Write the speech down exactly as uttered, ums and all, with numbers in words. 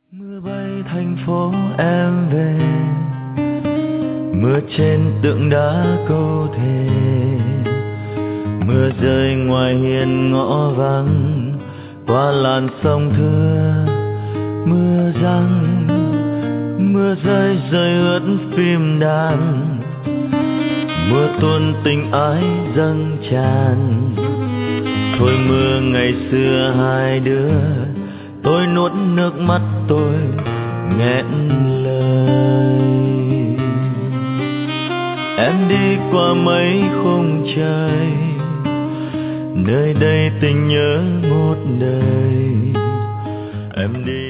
Mưa bay thành phố em về, mưa trên tượng đá câu thề, mưa rơi ngoài hiên ngõ vắng, qua làn sông thưa mưa giăng, mưa rơi rơi ướt phim đàn, mưa tuôn tình ái dâng tràn. Thôi mưa ngày xưa hai đứa, tôi nuốt nước mắt tôi nghẹn lời. Em đi qua mấy khung trời, nơi đây tình nhớ một đời. Em đi